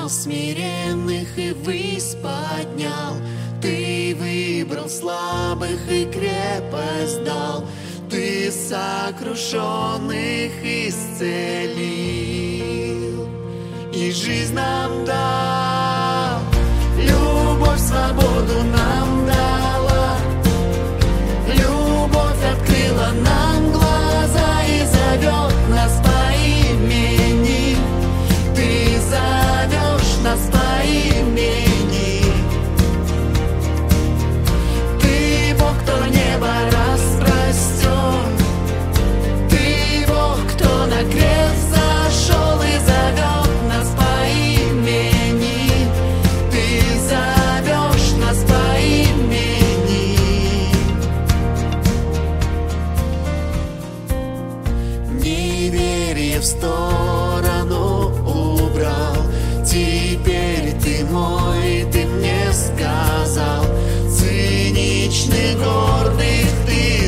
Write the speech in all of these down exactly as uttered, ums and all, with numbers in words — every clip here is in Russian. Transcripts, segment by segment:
взял смиренных и ввысь поднял. Ты выбрал слабых и крепость дал. Ты сокрушенных исцелил и жизнь нам дал. Любовь свободу нам дала, любовь открыла нам глаза и зовет нас по имени. Ты зовешь нас по имени. Ты Бог, кто небо распростер. Ты Бог, кто на крест зашел и зовет нас по имени. Ты зовешь нас по имени. Неверие в сторону убрал. Теперь ты мой, ты мне сказал. Циничных, гордых ты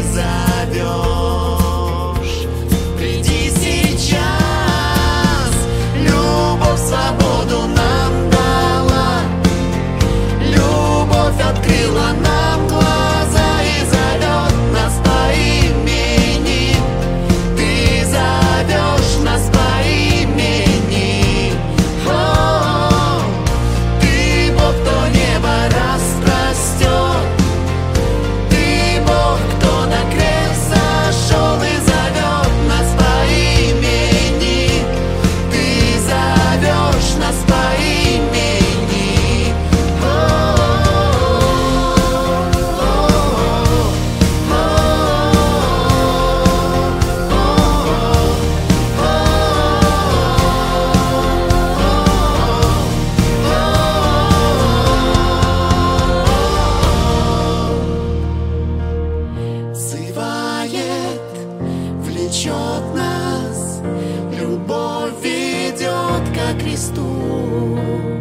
зовешь. Приди сейчас, любовь свободу нам дала. Любовь открыла нам глаза и зовет нас по имени. Ты зовешь нас по имени. О, ты Бог, кто небо распростер. Ты Бог, кто на крест зашел и зовет нас по имени. Ты зовешь нас по имени. О, Зывает, влечет нас, любовь ведет ко кресту.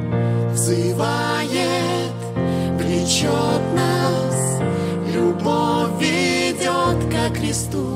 Взывает, влечет нас, любовь ведет ко кресту.